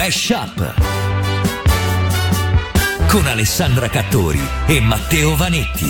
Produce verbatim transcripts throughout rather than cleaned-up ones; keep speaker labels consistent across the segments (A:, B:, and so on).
A: Mashup con Alessandra Cattori e Matteo Vanetti.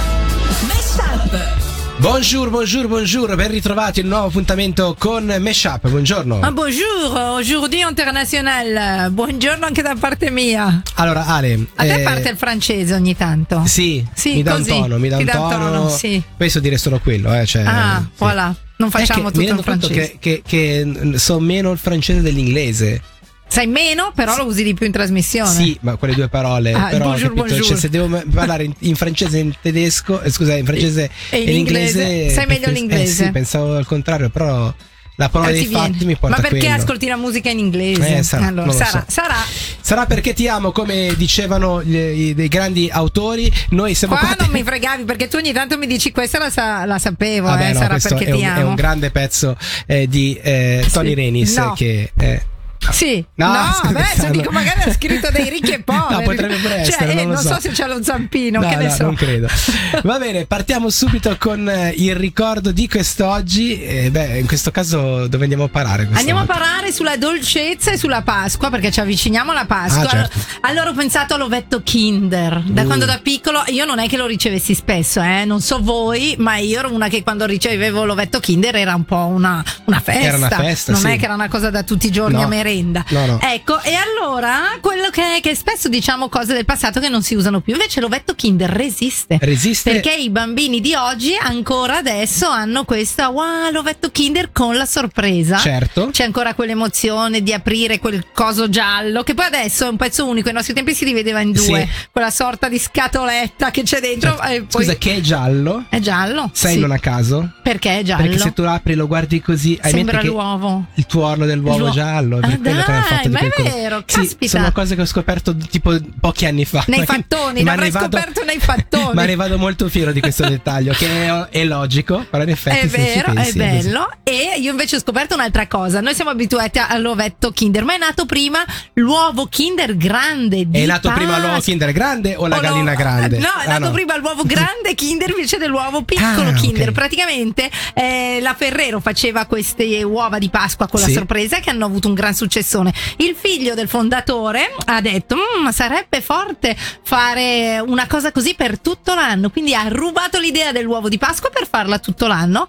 B: Mashup.
C: Bonjour, bonjour, bonjour, ben ritrovati il nuovo appuntamento con Mashup, buongiorno.
B: Ah, bonjour, aujourd'hui international, buongiorno anche da parte mia.
C: Allora Ale,
B: a te
C: eh,
B: parte il francese ogni tanto?
C: Sì,
B: sì
C: mi dà
B: così,
C: un tono, mi dà un
B: dà
C: tono,
B: tono sì.
C: Penso dire solo quello, eh, cioè,
B: Ah,
C: sì.
B: voilà, non facciamo
C: che
B: tutto
C: mi rendo
B: in francese.
C: conto che, che, che so meno il francese dell'inglese.
B: Sai meno, però lo usi di più in trasmissione.
C: Sì, ma quelle due parole.
B: Ah,
C: però
B: bonjour,
C: capito,
B: bonjour.
C: cioè, se devo parlare in, in francese e in tedesco, eh, scusa, in francese
B: e in
C: e in
B: inglese,
C: inglese,
B: sai meglio
C: pens-
B: l'inglese.
C: Eh, sì, pensavo al contrario, però la parola
B: Eh,
C: dei
B: ti
C: fatti
B: viene.
C: mi porta
B: Ma
C: a
B: perché
C: quello.
B: ascolti la musica in inglese?
C: Eh, sarà,
B: allora,
C: non lo
B: sarà,
C: so.
B: sarà.
C: Sarà perché ti amo, come dicevano gli, i, dei grandi autori. Noi siamo
B: Qua
C: qua
B: non mi fregavi, perché tu ogni tanto mi dici questa la, sa- la sapevo.
C: Vabbè,
B: eh,
C: no,
B: sarà
C: questo
B: perché
C: è
B: ti
C: un,
B: amo.
C: è un grande pezzo eh, di eh, Tony
B: Sì.
C: Renis
B: No.
C: che eh,
B: Sì,
C: No,
B: no,
C: sto
B: beh, se
C: pensando.
B: dico magari ha scritto dei ricchi e poveri.
C: No, potrebbe pure essere,
B: cioè,
C: non lo
B: non
C: so.
B: so se c'ha lo zampino,
C: no,
B: che ne
C: no,
B: so.
C: non credo. Va bene, partiamo subito con eh, il ricordo di quest'oggi. Eh, beh, in questo caso dove andiamo a parare?
B: Andiamo a
C: volta?
B: parlare sulla dolcezza e sulla Pasqua, perché ci avviciniamo alla Pasqua.
C: Ah, certo.
B: Allora ho pensato all'ovetto Kinder. Da
C: Uh.
B: quando da piccolo, io non è che lo ricevessi spesso, eh, non so voi, ma io ero una che quando ricevevo l'ovetto Kinder era un po' una, una festa.
C: Era una festa,
B: non
C: sì.
B: è che era una cosa da tutti i giorni
C: No.
B: a merenda.
C: No, no.
B: Ecco, e allora quello che, che spesso diciamo cose del passato che non si usano più, invece l'ovetto Kinder resiste.
C: Resiste.
B: Perché i bambini di oggi ancora adesso hanno questa wow, l'ovetto Kinder con la sorpresa.
C: Certo.
B: C'è ancora quell'emozione di aprire quel coso giallo, che poi adesso è un pezzo unico, ai nostri tempi si divideva in due,
C: Sì.
B: quella sorta di scatoletta che c'è dentro.
C: Certo.
B: E poi
C: Scusa, che è giallo?
B: è giallo.
C: Sai
B: sì.
C: non a caso?
B: Perché è giallo?
C: Perché se tu lo apri e lo guardi così, hai in mente
B: Sembra
C: che
B: l'uovo.
C: il tuorlo dell'uovo
B: L'uo-
C: giallo, è
B: Ah,
C: per quello che hanno
B: dai,
C: fatto di
B: ma è
C: quel colore.
B: vero,
C: Sì,
B: caspita.
C: sono cose che ho scoperto tipo pochi anni fa.
B: Nei
C: Ma che-
B: fattoni,
C: ma
B: l'avrai
C: ne vado-
B: scoperto nei fattoni.
C: Ma ne vado molto fiero di questo dettaglio, che è, è logico, però in effetti
B: È
C: se ci
B: vero,
C: pensi,
B: è
C: così.
B: bello. E io invece ho scoperto un'altra cosa. Noi siamo abituati all'ovetto Kinder, ma è nato prima l'uovo Kinder grande. Di
C: È nato prima l'uovo
B: Pasqua.
C: Kinder grande o la
B: O no,
C: gallina grande?
B: No, è
C: Ah,
B: nato
C: no.
B: prima l'uovo grande Kinder invece dell'uovo piccolo
C: Ah,
B: Kinder.
C: ok.
B: Praticamente eh, la Ferrero faceva queste uova di Pasqua con
C: Sì.
B: la sorpresa, che hanno avuto un gran successone. Il figlio del fondatore ha detto "Mm, sarebbe forte fare una cosa così per tutto l'anno", quindi ha rubato l'idea dell'uovo di Pasqua per farla tutto l'anno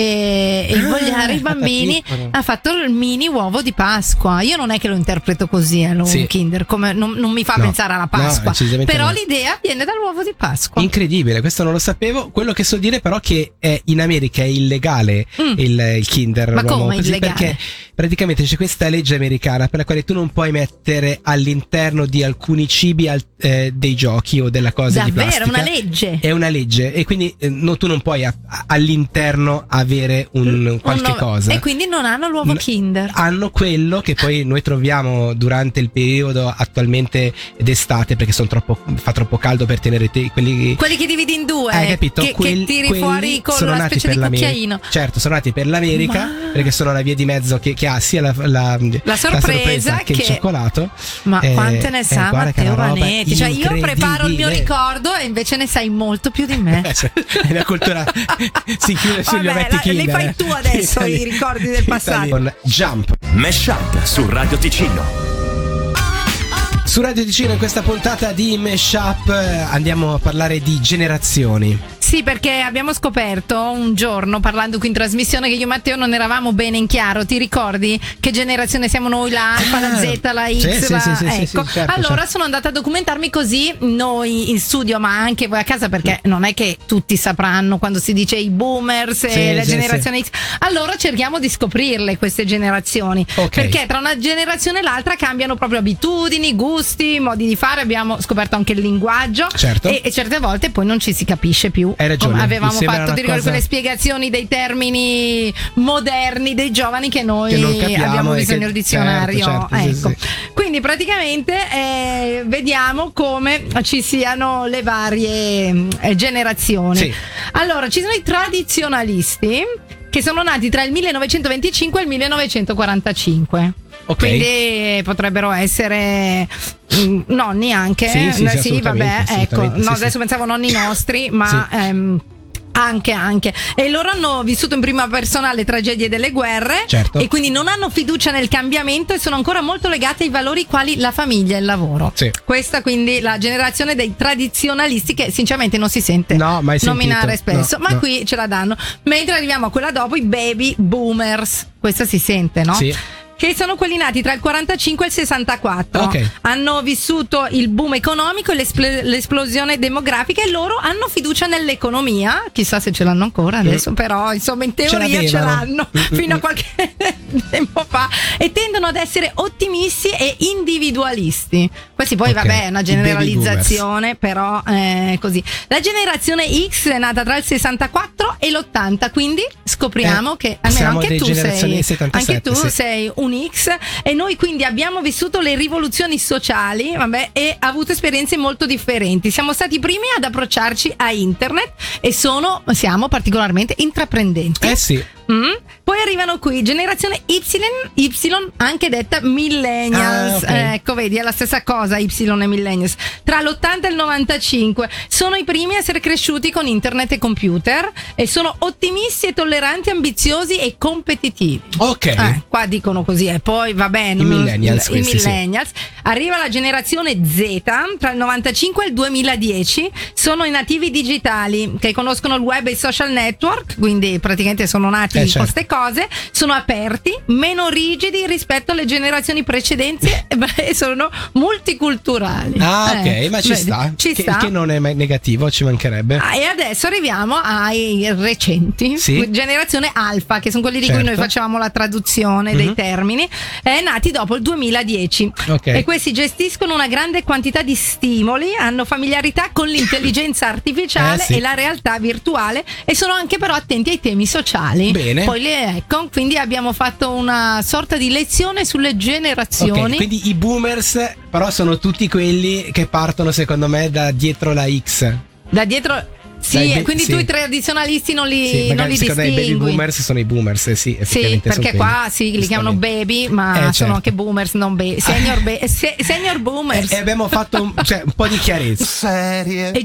B: e, e
C: Ah,
B: invogliare i
C: fatta
B: bambini.
C: piccola.
B: Ha fatto il mini uovo di Pasqua. Io non è che lo interpreto così, eh, l'uovo
C: Sì.
B: Kinder, come, non, non mi fa
C: No.
B: pensare alla
C: No,
B: Pasqua,
C: decisamente
B: però
C: no.
B: l'idea viene dall'uovo di Pasqua.
C: Incredibile, questo non lo sapevo. Quello che so dire però che è in America è illegale
B: Mm.
C: il, il Kinder.
B: Ma
C: l'uomo
B: come
C: così,
B: illegale?
C: Perché praticamente c'è questa legge americana per la quale tu non puoi mettere all'interno di alcuni cibi al- eh, dei giochi o della cosa di
B: Davvero,
C: plastica.
B: è una legge.
C: È una legge e quindi eh, no, tu non puoi a- a- all'interno avere un qualche
B: Un-
C: cosa.
B: E quindi non hanno l'uovo
C: N-
B: Kinder.
C: Hanno quello che poi noi troviamo durante il periodo attualmente d'estate, perché son troppo, fa troppo caldo per tenere te, quelli.
B: Quelli che dividi in due,
C: Hai capito?
B: che,
C: Quel-
B: che tiri
C: quelli
B: fuori con
C: sono
B: una
C: nati
B: specie
C: per
B: di
C: l'America.
B: cucchiaino.
C: Certo, sono nati per l'America,
B: Ma-
C: perché sono la via di mezzo che, che ha sia la, la,
B: La sorpresa
C: che, il
B: che-
C: cioccolato.
B: Ma
C: Eh,
B: quante ne
C: eh,
B: sa
C: guarda che è
B: Matteo
C: una roba
B: Vanetti? Cioè io preparo il mio
C: incredibile.
B: ricordo e invece ne sai molto più di me.
C: Eh, cioè, la cultura si chiude sugli
B: Vabbè,
C: ovetti
B: la- li
C: Kinder.
B: fai tu adesso,
C: Italy-
B: i ricordi del passato.
C: Italy Con Jump.
A: Mashup su Radio Ticino.
C: Su Radio Ticino in questa puntata di Mashup eh, andiamo a parlare di generazioni.
B: Sì, perché abbiamo scoperto un giorno, parlando qui in trasmissione, che io e Matteo non eravamo bene in chiaro. Ti ricordi che generazione siamo noi? La Alfa, la Z, la X,
C: Sì, sì,
B: la...
C: sì, sì, sì,
B: ecco.
C: sì, certo,
B: allora
C: certo.
B: sono andata a documentarmi, così noi in studio, ma anche voi a casa, perché non è che tutti sapranno quando si dice i boomers e
C: Sì,
B: la
C: sì,
B: generazione X. Allora cerchiamo di scoprirle queste generazioni,
C: Ok.
B: perché tra una generazione e l'altra cambiano proprio abitudini, gusti, modi di fare. Abbiamo scoperto anche il linguaggio.
C: Certo.
B: e, e certe volte poi non ci si capisce più.
C: Hai ragione,
B: Come avevamo
C: mi sembra
B: fatto,
C: una
B: ti ricordi
C: cosa-
B: quelle spiegazioni dei termini moderni dei giovani che noi
C: Che non capiamo
B: abbiamo
C: e
B: visto
C: che-
B: nel dizionario.
C: certo, certo, sì,
B: ecco.
C: sì.
B: Quindi praticamente eh, vediamo come ci siano le varie eh, generazioni.
C: Sì.
B: Allora, ci sono i tradizionalisti che sono nati tra il millenovecentoventicinque e il millenovecentoquarantacinque.
C: Ok.
B: Quindi potrebbero essere mm, nonni anche.
C: Sì, sì, sì,
B: Eh,
C: assolutamente,
B: vabbè, ecco.
C: assolutamente,
B: No,
C: sì,
B: adesso
C: sì.
B: pensavo nonni nostri, ma
C: Sì.
B: ehm, Anche, anche. E loro hanno vissuto in prima persona le tragedie delle guerre,
C: certo.
B: e quindi non hanno fiducia nel cambiamento e sono ancora molto legati ai valori quali la famiglia e il lavoro.
C: Sì.
B: Questa quindi la generazione dei tradizionalisti che sinceramente non si sente
C: no, mai
B: nominare
C: sentito.
B: spesso,
C: no,
B: ma
C: no.
B: qui ce la danno. Mentre arriviamo a quella dopo, i baby boomers. Questa si sente, no?
C: Sì.
B: Che sono quelli nati tra il quarantacinque e il sessantaquattro.
C: Okay.
B: Hanno vissuto il boom economico e l'espl- l'esplosione demografica, e loro hanno fiducia nell'economia. Chissà se ce l'hanno ancora adesso, mm. però insomma in teoria ce, ce l'hanno
C: mm-hmm.
B: fino a qualche tempo fa, e tendono ad essere ottimisti e individualisti. Questi poi okay. vabbè è una generalizzazione, però eh, così. La generazione X è nata tra il sessantaquattro e l'ottanta, quindi scopriamo
C: eh,
B: che almeno anche tu sei
C: settantasette,
B: anche tu
C: sì.
B: sei un X, e noi quindi abbiamo vissuto le rivoluzioni sociali, vabbè, e avuto esperienze molto differenti. Siamo stati i primi ad approcciarci a internet e sono siamo particolarmente intraprendenti.
C: Eh sì.
B: Mm. Poi arrivano qui generazione Y, Y anche detta millennials.
C: Ah, okay.
B: Ecco, vedi, è la stessa cosa, Y e millennials. Tra l'ottanta e il novantacinque sono i primi a essere cresciuti con internet e computer, e sono ottimisti e tolleranti, ambiziosi e competitivi.
C: Ok.
B: Eh, qua dicono così, e poi va bene.
C: I millennials,
B: I
C: questi,
B: millennials. Sì. Arriva la generazione Z tra il novantacinque e il duemiladieci. Sono i nativi digitali che conoscono il web e i social network, quindi praticamente sono nati
C: Eh,
B: con
C: certo.
B: queste cose, sono aperti, meno rigidi rispetto alle generazioni precedenti e sono multiculturali.
C: Ah, ok,
B: eh,
C: ma ci
B: vedi,
C: sta.
B: ci
C: che,
B: sta.
C: che non è mai negativo, ci mancherebbe.
B: Ah, e adesso arriviamo ai recenti,
C: sì.
B: generazione Alfa, che sono quelli di
C: certo.
B: cui noi facevamo la traduzione mm-hmm. dei termini, eh, nati dopo il duemiladieci.
C: Okay.
B: E questi gestiscono una grande quantità di stimoli, hanno familiarità con l'intelligenza artificiale
C: eh, sì.
B: e la realtà virtuale, e sono anche però attenti ai temi sociali.
C: Bene.
B: Poi le ecco, quindi abbiamo fatto una sorta di lezione sulle generazioni.
C: Okay, quindi i boomers però sono tutti quelli che partono secondo me da dietro la X.
B: Da dietro. Sì,
C: Dai, be-
B: quindi
C: sì.
B: tu i tradizionalisti non li,
C: sì,
B: non li
C: secondo
B: distingui.
C: me i baby boomers sono i boomers, eh, sì,
B: Sì, perché qua sì, li chiamano baby, ma
C: eh,
B: sono
C: certo.
B: anche boomers, non baby. Senior, be- se- senior boomers.
C: E abbiamo fatto un, cioè, un po' di chiarezza.
D: Serie.
B: E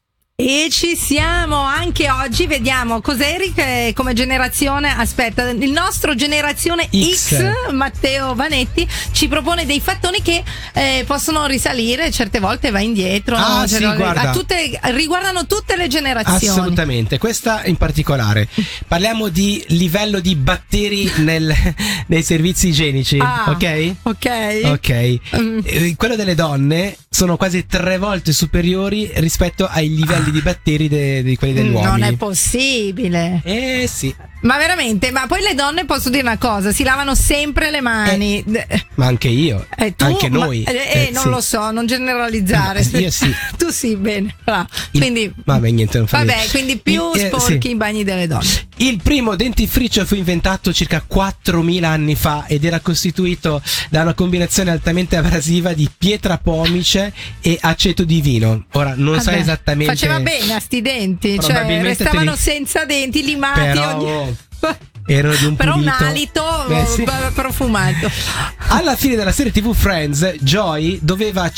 B: E ci siamo anche oggi, vediamo cos'eri che come generazione, aspetta, il nostro generazione X,
C: X.
B: Matteo Vanetti, ci propone dei fattoni che eh, possono risalire, certe volte va indietro,
C: Ah,
B: no?
C: sì,
B: Cioè,
C: guarda.
B: a tutte, riguardano tutte le generazioni.
C: Assolutamente, questa in particolare. Parliamo di livello di batteri nel, nei servizi igienici,
B: Ah,
C: ok?
B: Ok.
C: Ok.
B: Mm.
C: Eh, Quello delle donne sono quasi tre volte superiori rispetto ai livelli di batteri de- di quelli degli
B: Non
C: uomini.
B: è possibile.
C: Eh sì,
B: Ma veramente, ma poi le donne, posso dire una cosa, si lavano sempre le mani.
C: ma anche io,
B: Eh, tu,
C: anche
B: ma-
C: noi.
B: eh, eh,
C: Eh,
B: non
C: sì.
B: lo so, non generalizzare.
C: Eh, io sì.
B: Tu sì, bene. Bravo.
C: Il-
B: Quindi,
C: vabbè, niente, non fa
B: vabbè,
C: niente.
B: quindi più
C: Il- eh,
B: sporchi
C: sì.
B: i bagni delle donne.
C: Il primo dentifricio fu inventato circa quattromila anni fa ed era costituito da una combinazione altamente abrasiva di pietra pomice e aceto di vino. Ora non so
B: Vabbè,
C: esattamente.
B: Faceva bene a sti denti, cioè
C: Probabilmente
B: restavano
C: te li-
B: senza denti, limati.
C: Però
B: ogni...
C: erano di un
B: Però un
C: pulito.
B: alito
C: Eh, sì.
B: eh, profumato.
C: Alla fine della serie tivù Friends, Joy doveva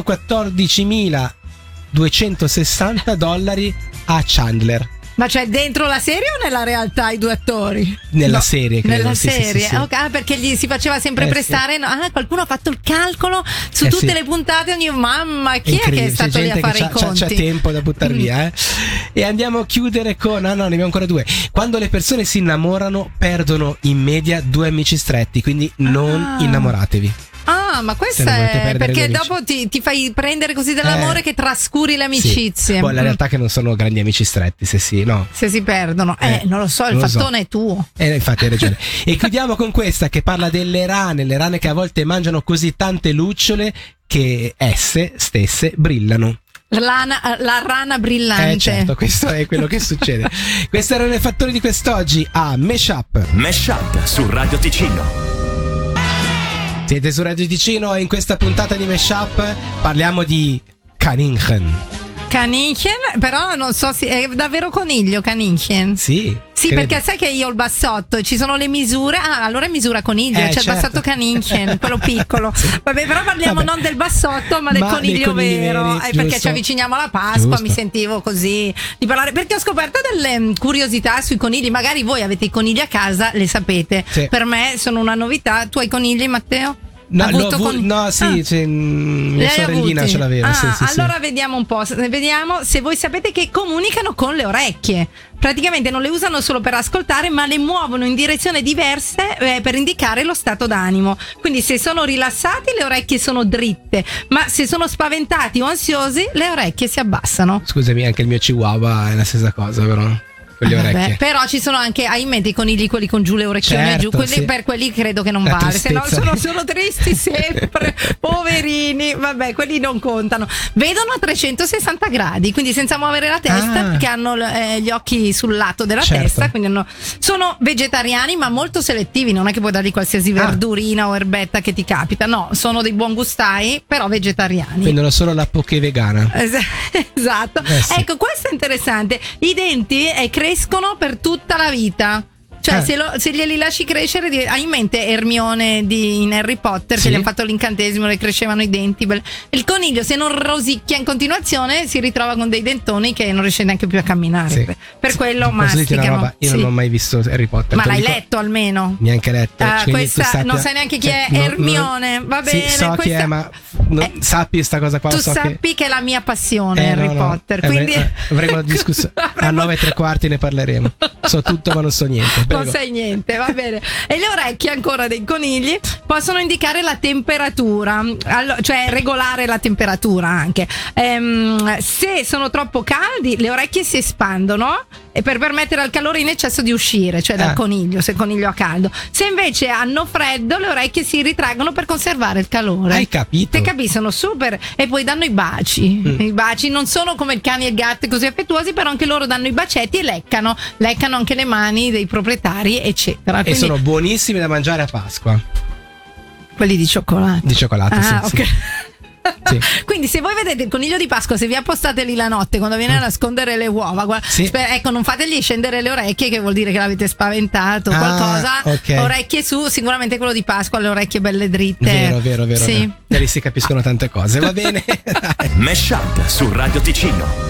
C: centoquattordicimiladuecentosessanta dollari a Chandler.
B: Ma cioè dentro la serie o nella realtà i due attori?
C: Nella
B: No,
C: serie, credo.
B: Nella
C: Sì, sì,
B: serie,
C: sì, sì.
B: Ok, ah, perché gli si faceva sempre
C: Eh,
B: prestare. No? Ah, qualcuno ha fatto il calcolo su
C: Eh,
B: tutte
C: sì.
B: le puntate. Ogni mamma, chi è che è
C: Incredibile,
B: stato
C: c'è
B: lì a
C: gente
B: fare
C: che
B: i
C: c'ha, c'ha-
B: conti?
C: c'ha tempo da buttare
B: Mm.
C: via, eh? E andiamo a chiudere con. Ah, no, ne abbiamo ancora due. Quando le persone si innamorano, perdono in media due amici stretti. Quindi non
B: Ah.
C: innamoratevi.
B: Ah, ma
C: Se
B: questa
C: non volete
B: è
C: perdere
B: perché
C: gli amici.
B: dopo ti, ti fai prendere così dall'amore
C: Eh.
B: che trascuri le amicizie.
C: Sì. Poi la
B: Mm.
C: realtà è che non sono grandi amici stretti, se sì, no.
B: Se si perdono, eh,
C: Eh,
B: non lo so, il
C: non lo so.
B: fattone è tuo.
C: Eh, infatti hai ragione. E chiudiamo con questa che parla delle rane, le rane che a volte mangiano così tante lucciole che esse stesse brillano.
B: Lana- la rana brillante.
C: Eh certo, questo è quello che succede. Questi erano i fattori di quest'oggi a Meshup.
A: Meshup su Radio Ticino.
C: Siete su Radio Ticino e in questa puntata di Meshup parliamo di Kaninchen.
B: Kaninchen, però non so se è davvero coniglio Kaninchen.
C: Sì.
B: Sì,
C: Credi.
B: perché sai che io ho il bassotto e ci sono le misure. Ah, allora è misura coniglio,
C: Eh,
B: c'è
C: certo.
B: il bassotto Kaninchen, quello piccolo. Vabbè, però parliamo
C: Vabbè.
B: non del bassotto, ma del
C: Ma dei
B: coniglio
C: conigli
B: vero.
C: veri,
B: Eh, perché
C: giusto.
B: ci avviciniamo alla Pasqua,
C: Giusto.
B: mi sentivo così di parlare. Perché ho scoperto delle mm, curiosità sui conigli. Magari voi avete i conigli a casa, le sapete.
C: Sì.
B: Per me sono una novità. Tu hai conigli, Matteo?
C: No,
B: Avuto
C: l'ho avu-
B: con-
C: no, sì,
B: Ah.
C: cioè, mm,
B: Li
C: mia
B: hai
C: sorellina
B: avuti?
C: ce l'aveva.
B: Ah,
C: sì, sì, sì.
B: allora vediamo un po'. se- Vediamo se voi sapete che comunicano con le orecchie. Praticamente non le usano solo per ascoltare, ma le muovono in direzioni diverse eh, per indicare lo stato d'animo. Quindi se sono rilassati le orecchie sono dritte, ma se sono spaventati o ansiosi le orecchie si abbassano.
C: Scusami, anche il mio chihuahua è la stessa cosa, però. Con le
B: Vabbè,
C: orecchie.
B: però ci sono anche, hai in mente i conigli quelli con giù le orecchioni
C: Certo,
B: giù, quelli,
C: sì.
B: per quelli credo che non
C: La
B: vale, se no
C: tristezza.
B: sono, sono tristi sempre, poverini, vabbè, quelli non contano. Vedono a trecentosessanta gradi, quindi senza muovere la testa,
C: Ah.
B: perché hanno eh, gli occhi sul lato della
C: Certo.
B: testa, quindi hanno- sono vegetariani ma molto selettivi, non è che puoi dargli qualsiasi
C: Ah.
B: verdurina o erbetta che ti capita, no, sono dei buon gustai, però vegetariani.
C: Prendono solo la poké vegana.
B: Es- Esatto.
C: Eh sì.
B: Ecco, questo è interessante. I denti eh, crescono per tutta la vita. Cioè,
C: Eh.
B: se, lo- se glieli lasci crescere, di- hai in mente Hermione di, in Harry Potter,
C: Sì.
B: che gli hanno fatto l'incantesimo, le crescevano i denti. bel- Il coniglio, se non rosicchia in continuazione, si ritrova con dei dentoni che non riesce neanche più a camminare.
C: Sì.
B: Per, per quello
C: Posso dirti una
B: masticano.
C: roba? Io
B: Sì.
C: non ho mai visto Harry Potter.
B: Ma
C: te lo
B: l'hai
C: dico-
B: letto almeno?
C: Neanche letto.
B: Ah,
C: quindi
B: questa-
C: tu sappia-
B: non sai neanche chi
C: cioè,
B: è
C: non-
B: Hermione,
C: non-
B: va
C: sì,
B: bene,
C: so chi
B: questa-
C: è, ma non-
B: Eh,
C: sappi sta cosa qua.
B: Tu
C: so
B: sappi
C: che...
B: che... è la mia passione
C: Eh,
B: Harry
C: no, no.
B: Potter,
C: Eh,
B: quindi
C: avremo- avremo una discussione. A
B: Avremo-
C: nove e tre quarti ne parleremo. So tutto, ma non so niente.
B: Non
C: Prego.
B: sai niente, va bene. E le orecchie ancora dei conigli possono indicare la temperatura, allo- cioè regolare la temperatura anche. Ehm, se sono troppo caldi, le orecchie si espandono e per permettere al calore in eccesso di uscire, cioè dal
C: Ah.
B: coniglio, se il coniglio ha caldo. Se invece hanno freddo, le orecchie si ritraggono per conservare il calore.
C: Hai capito?
B: Te capisci? Sono super. E poi danno i baci.
C: Mm.
B: I baci non sono come il cani e il gatto così affettuosi, però anche loro danno i bacetti e leccano. Leccano anche le mani dei proprietari, eccetera.
C: E
B: Quindi,
C: sono buonissimi da mangiare a Pasqua.
B: quelli di cioccolato.
C: Di cioccolato,
B: Ah,
C: sì,
B: ok.
C: sì. Sì.
B: Quindi se voi vedete il coniglio di Pasqua, se vi appostate lì la notte quando viene a nascondere le uova, guarda,
C: Sì.
B: sper- ecco, non fategli scendere le orecchie, che vuol dire che l'avete spaventato,
C: Ah,
B: qualcosa.
C: ok.
B: Orecchie su, sicuramente quello di Pasqua, le orecchie belle dritte.
C: Vero, vero, vero.
B: Sì.
C: vero. Da lì si capiscono tante cose. Va bene. Dai.
A: Mesh Up su Radio Ticino.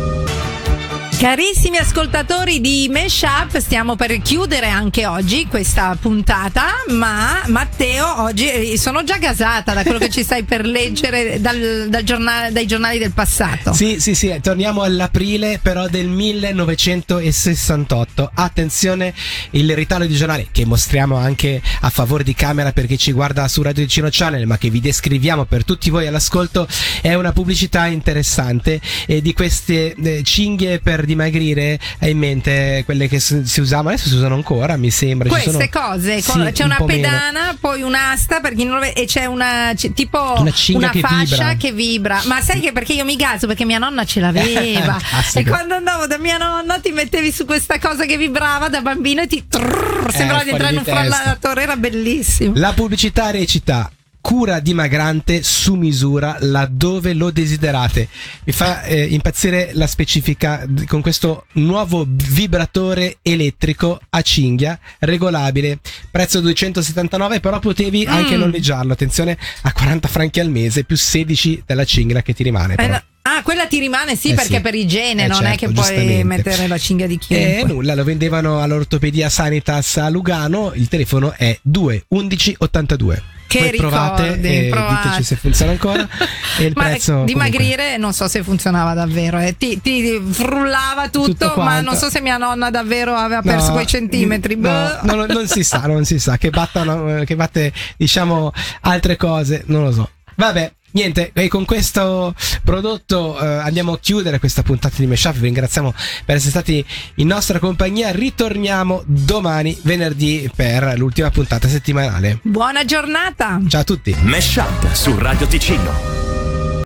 B: Carissimi ascoltatori di Mesh Up, stiamo per chiudere anche oggi questa puntata, ma Matteo oggi eh, sono già gasata da quello che ci stai per leggere dal, dal giornale, dai giornali del passato.
C: Sì, sì, sì, torniamo all'aprile però del millenovecentosessantotto. Attenzione, il ritardo di giornale che mostriamo anche a favore di camera per chi ci guarda su Radio Ticino Channel, ma che vi descriviamo per tutti voi all'ascolto, è una pubblicità interessante eh, di queste eh, cinghie per dimagrire. Hai in mente quelle che si si usavano, adesso si usano ancora, mi sembra. Ci
B: Queste
C: sono-
B: cose,
C: Sì,
B: con- c'è
C: un
B: una
C: po' meno.
B: pedana, poi un'asta per chi non lo vede, e c'è una c'è tipo
C: Una cinghia
B: una
C: che
B: fascia
C: vibra.
B: che vibra. Ma sai che perché io mi gaso? Perché mia nonna ce l'aveva.
C: Classico.
B: E quando andavo da mia nonna ti mettevi su questa cosa che vibrava da bambino e ti trrr, sembrava di
C: fuori
B: entrare in un
C: di testa.
B: frullatore, era bellissimo.
C: La pubblicità recita: cura dimagrante su misura laddove lo desiderate. Mi fa eh, impazzire la specifica d- con questo nuovo vibratore elettrico a cinghia regolabile, prezzo duecentosettantanove, però potevi anche
B: Mm.
C: noleggiarlo, attenzione, a quaranta franchi al mese più sedici della cinghia che ti rimane
B: Eh,
C: però.
B: no- Ah, quella ti rimane sì,
C: Eh
B: perché
C: sì.
B: per igiene
C: Eh
B: non è
C: certo,
B: che puoi
C: giustamente.
B: mettere la cinghia di
C: E
B: chiunque.
C: nulla, lo vendevano all'ortopedia Sanitas a Lugano, il telefono è due undici ottantadue.
B: Che
C: Poi provate
B: ricordi,
C: e
B: provate.
C: diteci se funziona ancora. E il
B: Ma
C: prezzo
B: dimagrire non so se funzionava davvero, eh. ti, ti frullava tutto,
C: Tutto
B: ma
C: quanto.
B: non so se mia nonna davvero aveva
C: comunque-
B: perso
C: No,
B: quei centimetri.
C: no,
B: Boh.
C: no, no, non si sa, non si sa che battano, che batte diciamo altre cose, non lo so. Vabbè. Niente, e con questo prodotto eh, andiamo a chiudere questa puntata di Mesh Up. Vi ringraziamo per essere stati in nostra compagnia. Ritorniamo domani, venerdì, per l'ultima puntata settimanale.
B: Buona giornata.
C: Ciao a tutti.
A: Mesh Up su Radio Ticino.